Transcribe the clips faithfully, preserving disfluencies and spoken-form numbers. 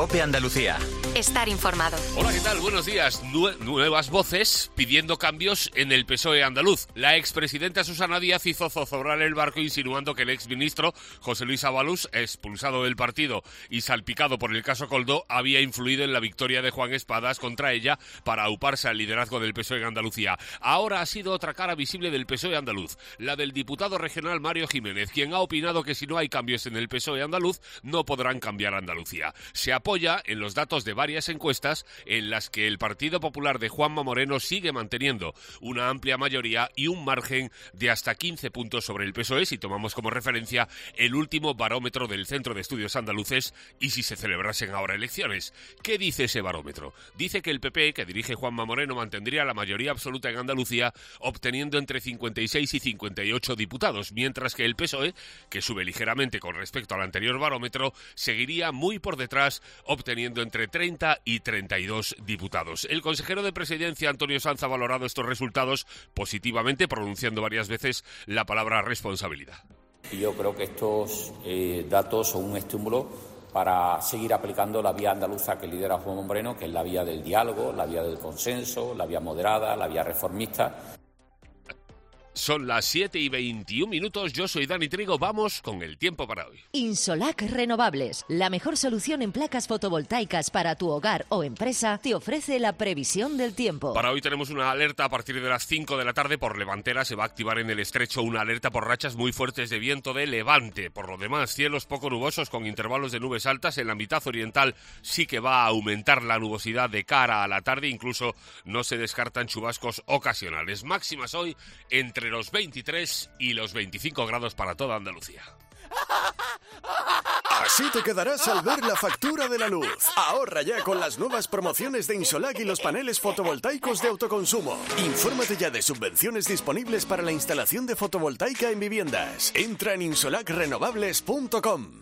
COPE Andalucía. Estar informado. Hola, ¿qué tal? Buenos días. Nue- nuevas voces pidiendo cambios en el P S O E andaluz. La expresidenta Susana Díaz hizo zozobrar el barco insinuando que el exministro José Luis Ábalos, expulsado del partido y salpicado por el caso Coldo, había influido en la victoria de Juan Espadas contra ella para auparse al liderazgo del P S O E en Andalucía. Ahora ha sido otra cara visible del P S O E andaluz, la del diputado regional Mario Jiménez, quien ha opinado que si no hay cambios en el P S O E andaluz, no podrán cambiar Andalucía. Se apoya en los datos de varias encuestas en las que el Partido Popular de Juanma Moreno sigue manteniendo una amplia mayoría y un margen de hasta quince puntos sobre el P S O E, si tomamos como referencia el último barómetro del Centro de Estudios Andaluces y si se celebrasen ahora elecciones. ¿Qué dice ese barómetro? Dice que el P P, que dirige Juanma Moreno, mantendría la mayoría absoluta en Andalucía, obteniendo entre cincuenta y seis y cincuenta y ocho diputados, mientras que el P S O E, que sube ligeramente con respecto al anterior barómetro, seguiría muy por detrás, obteniendo entre treinta y treinta y dos diputados. El consejero de Presidencia, Antonio Sanz, ha valorado estos resultados positivamente, pronunciando varias veces la palabra responsabilidad. Yo creo que estos eh, datos son un estímulo para seguir aplicando la vía andaluza que lidera Juanma Moreno, que es la vía del diálogo, la vía del consenso, la vía moderada, la vía reformista. Son las siete y veintiún minutos, yo soy Dani Trigo, vamos con el tiempo para hoy. Insolac Renovables, la mejor solución en placas fotovoltaicas para tu hogar o empresa, te ofrece la previsión del tiempo. Para hoy tenemos una alerta a partir de las cinco de la tarde por levantera. Se va a activar en el estrecho una alerta por rachas muy fuertes de viento de levante. Por lo demás, cielos poco nubosos con intervalos de nubes altas. En la mitad oriental sí que va a aumentar la nubosidad de cara a la tarde. Incluso no se descartan chubascos ocasionales. Máximas hoy entre los veintitrés y los veinticinco grados para toda Andalucía. Así te quedarás al ver la factura de la luz. Ahorra ya con las nuevas promociones de Insolac y los paneles fotovoltaicos de autoconsumo. Infórmate ya de subvenciones disponibles para la instalación de fotovoltaica en viviendas. Entra en insolac renovables punto com.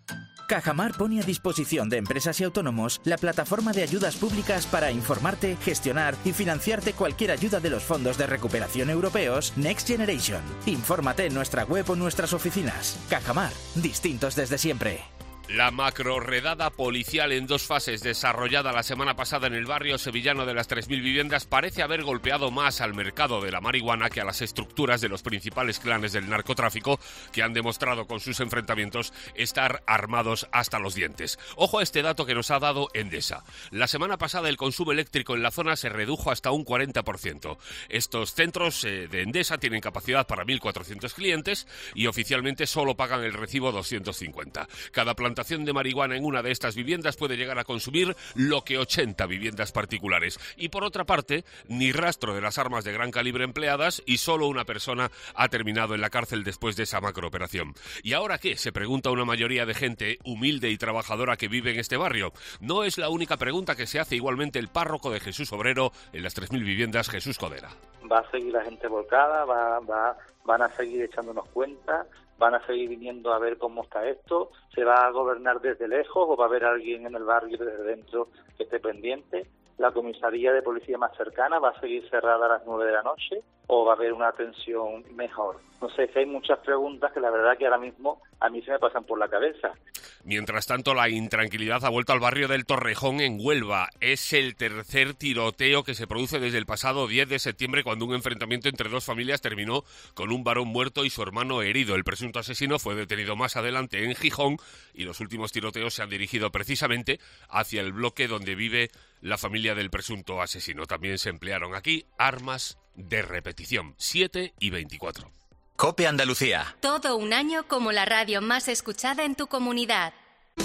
Cajamar pone a disposición de empresas y autónomos la plataforma de ayudas públicas para informarte, gestionar y financiarte cualquier ayuda de los fondos de recuperación europeos Next Generation. Infórmate en nuestra web o nuestras oficinas. Cajamar, distintos desde siempre. La macrorredada policial en dos fases desarrollada la semana pasada en el barrio sevillano de las tres mil viviendas parece haber golpeado más al mercado de la marihuana que a las estructuras de los principales clanes del narcotráfico, que han demostrado con sus enfrentamientos estar armados hasta los dientes. Ojo a este dato que nos ha dado Endesa. La semana pasada el consumo eléctrico en la zona se redujo hasta un cuarenta por ciento. Estos centros eh, de Endesa tienen capacidad para mil cuatrocientos clientes y oficialmente solo pagan el recibo doscientos cincuenta. Cada planta de marihuana en una de estas viviendas puede llegar a consumir lo que ochenta viviendas particulares. Y por otra parte, ni rastro de las armas de gran calibre empleadas y solo una persona ha terminado en la cárcel después de esa macrooperación. ¿Y ahora qué?, se pregunta una mayoría de gente humilde y trabajadora que vive en este barrio. No es la única pregunta que se hace igualmente el párroco de Jesús Obrero en las tres mil viviendas, Jesús Codera. Va a seguir la gente volcada, va, va, van a seguir echándonos cuentas, van a seguir viniendo a ver cómo está esto, se va a gobernar desde lejos o va a haber alguien en el barrio desde dentro que esté pendiente. La comisaría de policía más cercana va a seguir cerrada a las nueve de la noche o va a haber una atención mejor. No sé, que hay muchas preguntas que la verdad que ahora mismo a mí se me pasan por la cabeza. Mientras tanto, la intranquilidad ha vuelto al barrio del Torrejón en Huelva. Es el tercer tiroteo que se produce desde el pasado diez de septiembre, cuando un enfrentamiento entre dos familias terminó con un varón muerto y su hermano herido. El presunto asesino fue detenido más adelante en Gijón y los últimos tiroteos se han dirigido precisamente hacia el bloque donde vive la familia del presunto asesino. También se emplearon aquí armas de repetición. siete y veinticuatro. COPE Andalucía. Todo un año como la radio más escuchada en tu comunidad.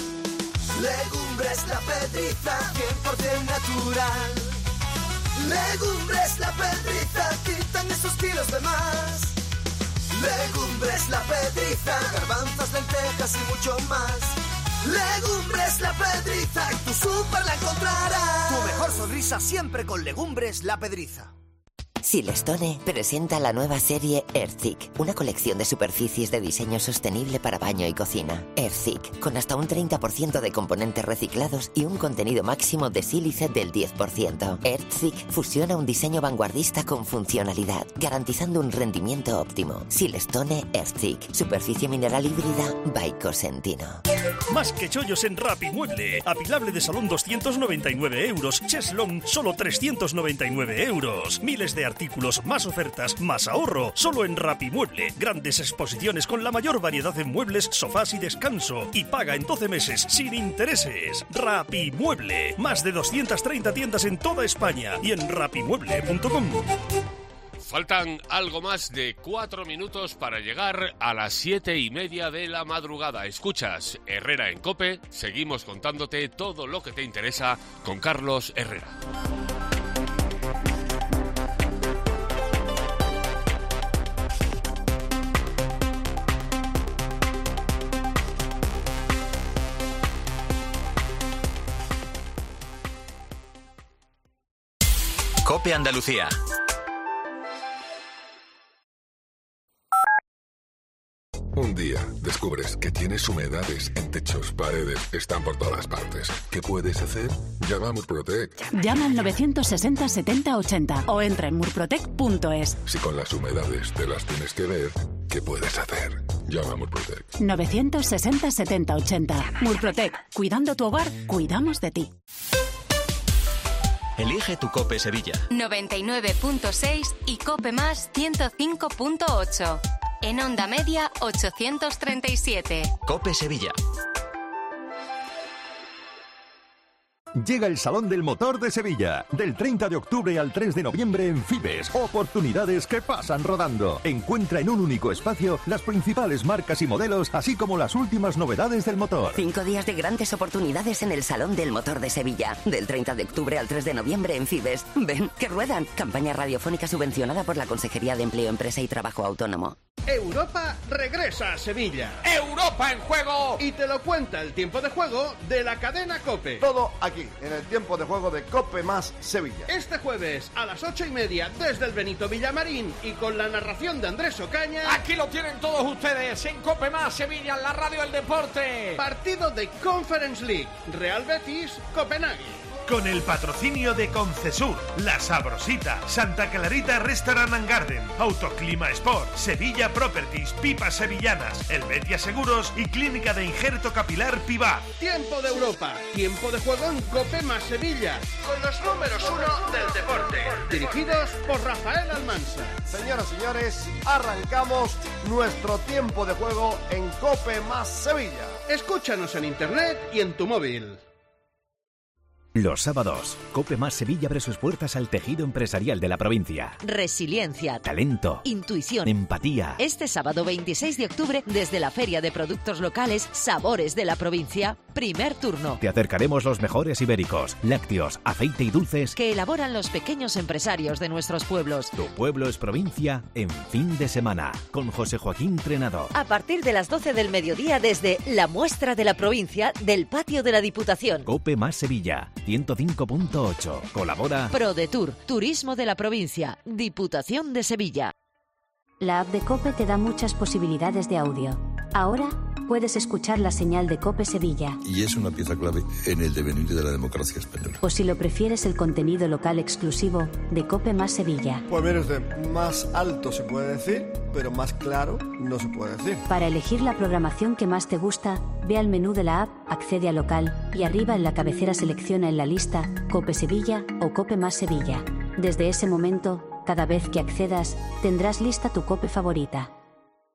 Legumbres La Pedriza, cien por ciento natural. Legumbres La Pedriza, quitan esos kilos de más. Legumbres La Pedriza, garbanzos, lentejas y mucho más. Legumbres La Pedriza, en tu súper la encontrarás. Tu mejor sonrisa siempre con Legumbres La Pedriza. Silestone presenta la nueva serie Earthik, una colección de superficies de diseño sostenible para baño y cocina. Earthik, con hasta un treinta por ciento de componentes reciclados y un contenido máximo de sílice del diez por ciento. Earthik fusiona un diseño vanguardista con funcionalidad, garantizando un rendimiento óptimo. Silestone Earthik, superficie mineral híbrida by Cosentino. Más que chollos en Rapimueble. Apilable de salón doscientos noventa y nueve euros. Cheslong solo trescientos noventa y nueve euros. Miles de artículos, más ofertas, más ahorro. Solo en Rapimueble. Grandes exposiciones con la mayor variedad de muebles, sofás y descanso. Y paga en doce meses sin intereses. Rapimueble. Más de doscientas treinta tiendas en toda España y en rapimueble punto com. Faltan algo más de cuatro minutos para llegar a las siete y media de la madrugada. Escuchas Herrera en COPE. Seguimos contándote todo lo que te interesa con Carlos Herrera. COPE Andalucía. Un día descubres que tienes humedades en techos, paredes, están por todas partes. ¿Qué puedes hacer? Llama a Murprotec. Llama al novecientos sesenta setenta ochenta o entra en murprotec punto es. Si con las humedades te las tienes que ver, ¿qué puedes hacer? Llama a Murprotec. novecientos sesenta setenta ochenta. Murprotec. Cuidando tu hogar, cuidamos de ti. Elige tu COPE Sevilla. noventa y nueve punto seis y COPE Más ciento cinco punto ocho. En onda media ochocientos treinta y siete. COPE Sevilla. Llega el Salón del Motor de Sevilla. Del treinta de octubre al tres de noviembre en Fibes. Oportunidades que pasan rodando. Encuentra en un único espacio las principales marcas y modelos, así como las últimas novedades del motor. Cinco días de grandes oportunidades en el Salón del Motor de Sevilla. Del treinta de octubre al tres de noviembre en Fibes. Ven, que ruedan. Campaña radiofónica subvencionada por la Consejería de Empleo, Empresa y Trabajo Autónomo. Europa regresa a Sevilla. ¡Europa en juego! Y te lo cuenta el tiempo de juego de la cadena COPE. Todo aquí, en el tiempo de juego de COPE Más Sevilla. Este jueves a las ocho y media desde el Benito Villamarín y con la narración de Andrés Ocaña. Aquí lo tienen todos ustedes en COPE Más Sevilla, en la radio del deporte. Partido de Conference League, Real Betis, Copenhague. Con el patrocinio de Concesur, La Sabrosita, Santa Clarita Restaurant and Garden, Autoclima Sport, Sevilla Properties, Pipas Sevillanas, Helvetia Seguros y Clínica de Injerto Capilar Pivar. Tiempo de Europa, tiempo de juego en COPE Más Sevilla, con los números uno del deporte, dirigidos por Rafael Almansa. Señoras y señores, arrancamos nuestro tiempo de juego en COPE Más Sevilla. Escúchanos en internet y en tu móvil. Los sábados, COPE Más Sevilla abre sus puertas al tejido empresarial de la provincia. Resiliencia, Talento, intuición, empatía. Este sábado veintiséis de octubre, desde la Feria de Productos Locales, Sabores de la Provincia, primer turno. Te acercaremos los mejores ibéricos, lácteos, aceite y dulces que elaboran los pequeños empresarios de nuestros pueblos. Tu pueblo es provincia en fin de semana, con José Joaquín Trenado. A partir de las doce del mediodía, desde la muestra de la provincia del patio de la Diputación. COPE Más Sevilla, ciento cinco punto ocho. Colabora ProDetour, Turismo de la Provincia, Diputación de Sevilla. La app de COPE te da muchas posibilidades de audio. Ahora puedes escuchar la señal de COPE Sevilla. Y es una pieza clave en el devenir de la democracia española. O si lo prefieres, el contenido local exclusivo de COPE Más Sevilla. Pues mire usted, más alto se puede decir, pero más claro no se puede decir. Para elegir la programación que más te gusta, ve al menú de la app, accede a local y arriba en la cabecera selecciona en la lista COPE Sevilla o COPE Más Sevilla. Desde ese momento, cada vez que accedas, tendrás lista tu COPE favorita.